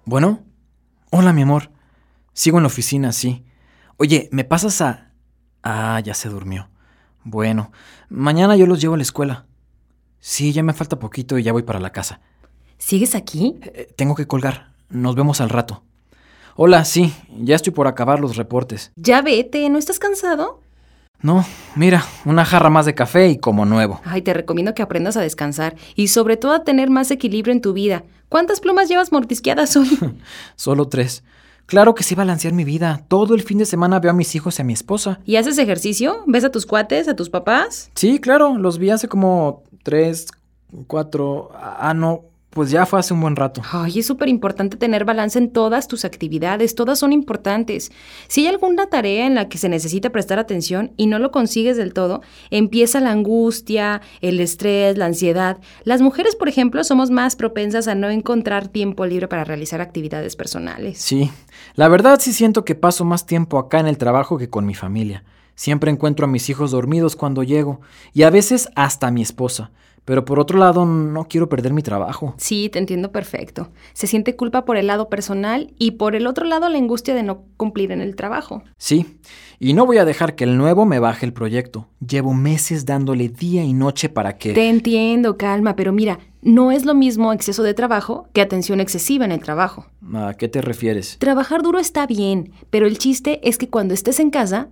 Bueno, hola mi amor. Sigo en la oficina, sí. Oye, ¿me pasas a...? Ah, ya se durmió. Bueno, mañana yo los llevo a la escuela. Sí, ya me falta poquito y ya voy para la casa. ¿Sigues aquí? Tengo que colgar. Nos vemos al rato. Hola, sí, ya estoy por acabar los reportes. Ya vete, ¿no estás cansado? No, mira, una jarra más de café y como nuevo. Ay, te recomiendo que aprendas a descansar y sobre todo a tener más equilibrio en tu vida. ¿Cuántas plumas llevas mordisqueadas hoy? Solo 3. Claro que sí balancear mi vida. Todo el fin de semana veo a mis hijos y a mi esposa. ¿Y haces ejercicio? ¿Ves a tus cuates, a tus papás? Sí, claro, los vi hace como 3, 4... no, pues ya fue hace un buen rato. Ay, es súper importante tener balance en todas tus actividades, todas son importantes. Si hay alguna tarea en la que se necesita prestar atención y no lo consigues del todo, empieza la angustia, el estrés, la ansiedad. Las mujeres, por ejemplo, somos más propensas a no encontrar tiempo libre para realizar actividades personales. Sí, la verdad sí siento que paso más tiempo acá en el trabajo que con mi familia. Siempre encuentro a mis hijos dormidos cuando llego y a veces hasta a mi esposa. Pero por otro lado, no quiero perder mi trabajo. Sí, te entiendo perfecto. Se siente culpa por el lado personal y por el otro lado la angustia de no cumplir en el trabajo. Sí, y no voy a dejar que el nuevo me baje el proyecto. Llevo meses dándole día y noche para que... Te entiendo, calma, pero mira, no es lo mismo exceso de trabajo que atención excesiva en el trabajo. ¿A qué te refieres? Trabajar duro está bien, pero el chiste es que cuando estés en casa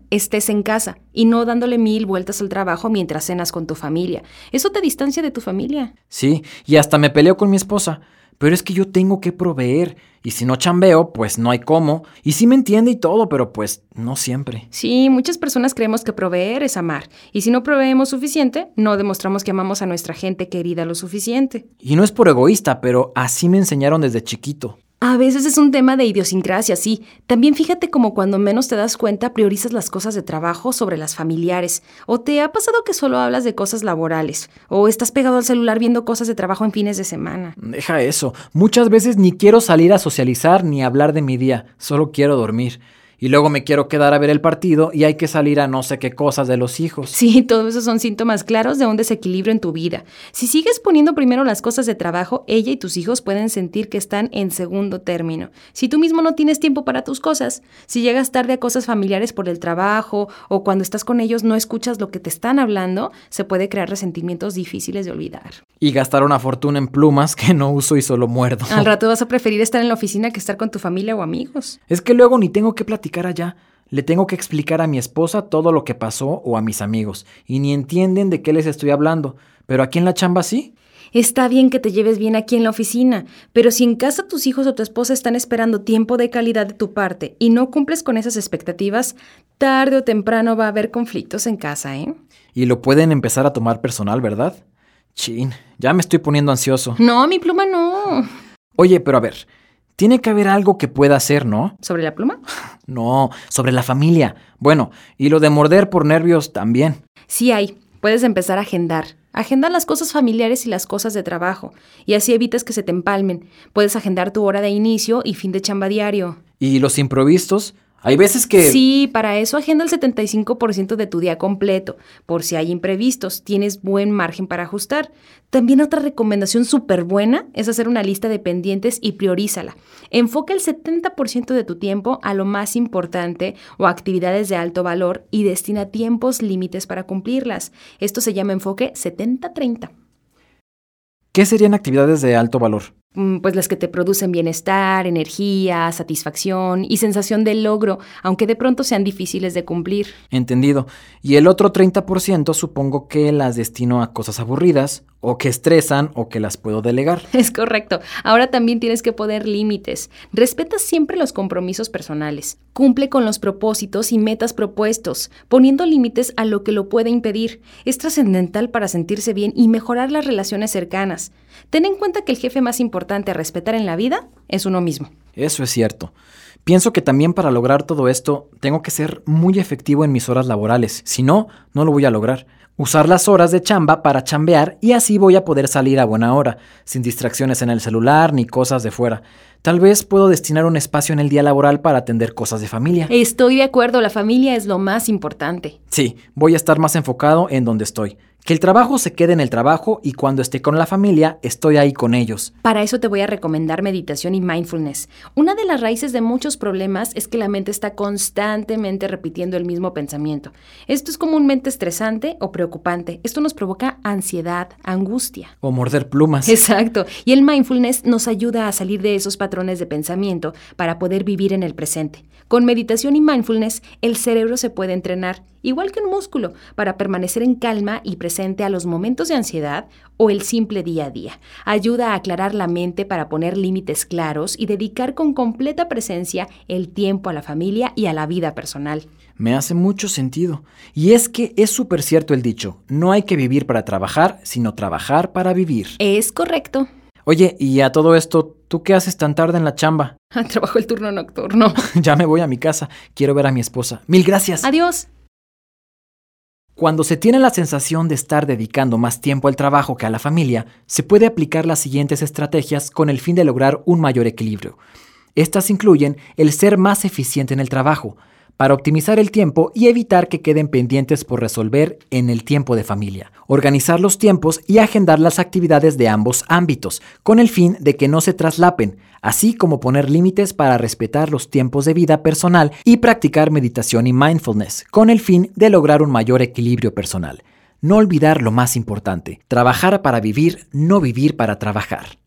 y no dándole 1000 vueltas al trabajo mientras cenas con tu familia. Eso te distancia de tu familia. Sí, y hasta me peleo con mi esposa. Pero es que yo tengo que proveer. Y si no chambeo, pues no hay cómo. Y sí me entiende y todo, pero pues no siempre. Sí, muchas personas creemos que proveer es amar. Y si no proveemos suficiente, no demostramos que amamos a nuestra gente querida lo suficiente. Y no es por egoísta, pero así me enseñaron desde chiquito. A veces es un tema de idiosincrasia, sí. También fíjate como cuando menos te das cuenta priorizas las cosas de trabajo sobre las familiares. O te ha pasado que solo hablas de cosas laborales. O estás pegado al celular viendo cosas de trabajo en fines de semana. Deja eso. Muchas veces ni quiero salir a socializar ni hablar de mi día. Solo quiero dormir. Y luego me quiero quedar a ver el partido y hay que salir a no sé qué cosas de los hijos. Sí, todos esos son síntomas claros de un desequilibrio en tu vida. Si sigues poniendo primero las cosas de trabajo, ella y tus hijos pueden sentir que están en segundo término. Si tú mismo no tienes tiempo para tus cosas, si llegas tarde a cosas familiares por el trabajo o cuando estás con ellos no escuchas lo que te están hablando, se puede crear resentimientos difíciles de olvidar. Y gastar una fortuna en plumas que no uso y solo muerdo. Al rato vas a preferir estar en la oficina que estar con tu familia o amigos. Es que luego ni tengo que platicar allá. Le tengo que explicar a mi esposa todo lo que pasó o a mis amigos. Y ni entienden de qué les estoy hablando. Pero aquí en la chamba sí. Está bien que te lleves bien aquí en la oficina, pero si en casa tus hijos o tu esposa están esperando tiempo de calidad de tu parte y no cumples con esas expectativas, tarde o temprano va a haber conflictos en casa, ¿eh? Y lo pueden empezar a tomar personal, ¿verdad? Chin, ya me estoy poniendo ansioso. No, mi pluma no. Oye, pero a ver, tiene que haber algo que pueda hacer, ¿no? ¿Sobre la pluma? No, sobre la familia. Bueno, y lo de morder por nervios también. Sí hay. Puedes empezar a agendar. Agenda las cosas familiares y las cosas de trabajo. Y así evitas que se te empalmen. Puedes agendar tu hora de inicio y fin de chamba diario. ¿Y los imprevistos? Hay veces que... Sí, para eso agenda el 75% de tu día completo. Por si hay imprevistos, tienes buen margen para ajustar. También otra recomendación súper buena es hacer una lista de pendientes y priorízala. Enfoca el 70% de tu tiempo a lo más importante o a actividades de alto valor y destina tiempos límites para cumplirlas. Esto se llama enfoque 70-30. ¿Qué serían actividades de alto valor? Pues las que te producen bienestar, energía, satisfacción y sensación de logro, aunque de pronto sean difíciles de cumplir. Entendido. Y el otro 30% supongo que las destino a cosas aburridas, o que estresan, o que las puedo delegar. Es correcto. Ahora también tienes que poner límites. Respeta siempre los compromisos personales. Cumple con los propósitos y metas propuestos, poniendo límites a lo que lo puede impedir. Es trascendental para sentirse bien y mejorar las relaciones cercanas. Ten en cuenta que el jefe más importante a respetar en la vida es uno mismo. Eso es cierto. Pienso que también para lograr todo esto tengo que ser muy efectivo en mis horas laborales. Si no, no lo voy a lograr. Usar las horas de chamba para chambear y así voy a poder salir a buena hora, sin distracciones en el celular ni cosas de fuera. Tal vez puedo destinar un espacio en el día laboral para atender cosas de familia. Estoy de acuerdo, la familia es lo más importante. Sí, voy a estar más enfocado en donde estoy. Que el trabajo se quede en el trabajo y cuando esté con la familia, estoy ahí con ellos. Para eso te voy a recomendar meditación y mindfulness. Una de las raíces de muchos problemas es que la mente está constantemente repitiendo el mismo pensamiento. Esto es comúnmente estresante o preocupante. Esto nos provoca ansiedad, angustia. O morder plumas. Exacto. Y el mindfulness nos ayuda a salir de esos patrones de pensamiento para poder vivir en el presente. Con meditación y mindfulness, el cerebro se puede entrenar, igual que un músculo, para permanecer en calma y presente a los momentos de ansiedad o el simple día a día. Ayuda a aclarar la mente para poner límites claros y dedicar con completa presencia el tiempo a la familia y a la vida personal. Me hace mucho sentido. Y es que es súper cierto el dicho, no hay que vivir para trabajar, sino trabajar para vivir. Es correcto. Oye, y a todo esto, ¿tú qué haces tan tarde en la chamba? Trabajo el turno nocturno. Ya me voy a mi casa, quiero ver a mi esposa. ¡Mil gracias! Adiós. Cuando se tiene la sensación de estar dedicando más tiempo al trabajo que a la familia, se puede aplicar las siguientes estrategias con el fin de lograr un mayor equilibrio. Estas incluyen el ser más eficiente en el trabajo, para optimizar el tiempo y evitar que queden pendientes por resolver en el tiempo de familia. Organizar los tiempos y agendar las actividades de ambos ámbitos, con el fin de que no se traslapen, así como poner límites para respetar los tiempos de vida personal y practicar meditación y mindfulness, con el fin de lograr un mayor equilibrio personal. No olvidar lo más importante, trabajar para vivir, no vivir para trabajar.